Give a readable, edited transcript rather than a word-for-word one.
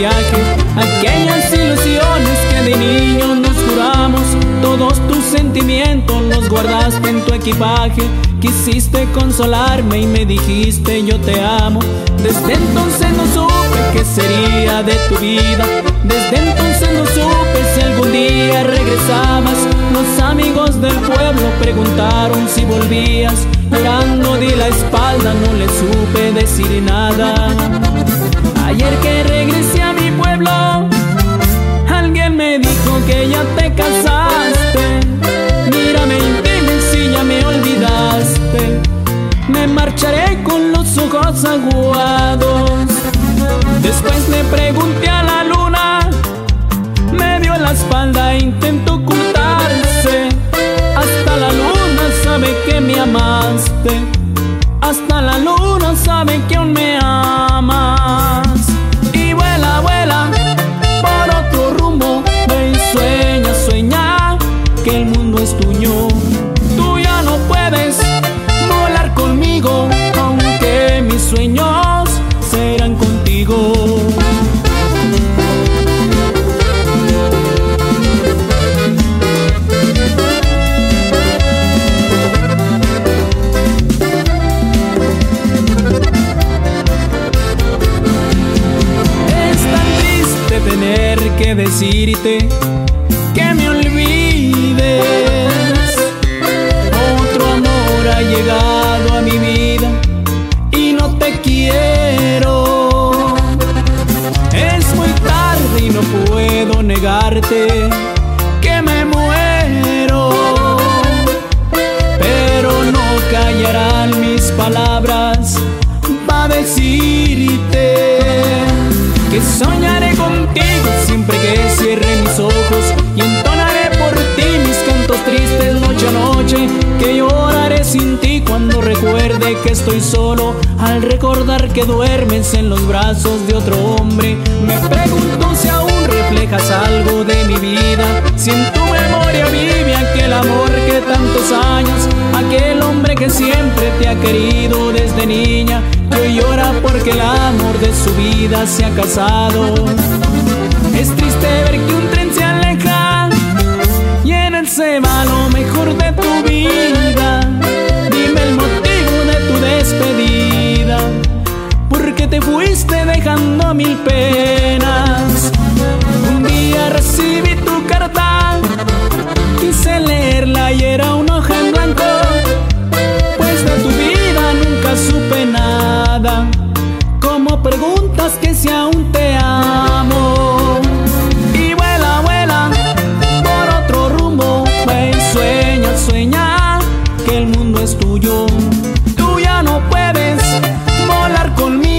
viaje, aquellas ilusiones que de niños nos juramos. Todos tus sentimientos los guardaste en tu equipaje. Quisiste consolarme y me dijiste yo te amo. Desde entonces no supe qué sería de tu vida. Desde entonces no supe si algún día regresabas. Los amigos del pueblo preguntaron si volvías. Llorando di la espalda, no le supe decir nada. Ayer que regresé a mi pueblo, alguien me dijo que ya te casaste. Mírame y dime si ya me olvidaste. Me marcharé con los ojos aguados. Después le pregunté a la luna, me dio la espalda e intentó ocultarse. Hasta la luna sabe que me amaste. Hasta la luna sabe que aún me amas. Y vuela, vuela por otro rumbo. Ve y sueña, sueña que el mundo es tuyo. Tú ya no puedes volar conmigo, aunque mis sueños serán contigo. Tener que decirte que me olvides. Otro amor ha llegado a mi vida y no te quiero. Es muy tarde y no puedo negarte que me muero, pero no callarán mis palabras para decirte que soñaré contigo siempre que cierre mis ojos y entonaré por ti mis cantos tristes noche a noche. Que lloraré sin ti cuando recuerde que estoy solo, al recordar que duermes en los brazos de otro hombre. Me pregunto si aún reflejas algo de mi vida, si en tu memoria vive aquel amor que tantos años, aquel hombre que siempre te ha querido desde niña, que hoy llora porque el amor de su vida se ha casado. Es triste ver que un tren se aleja y en él se va lo mejor de tu vida. Dime el motivo de tu despedida, porque te fuiste dejando mil penas. Un día recibí tu carta, quise leerla y era una hoja en blanco, pues de tu vida nunca supe nada. Como preguntas que si aún te amo. Y vuela, vuela por otro rumbo. Ve y sueña, sueña que el mundo es tuyo. Tú ya no puedes volar conmigo.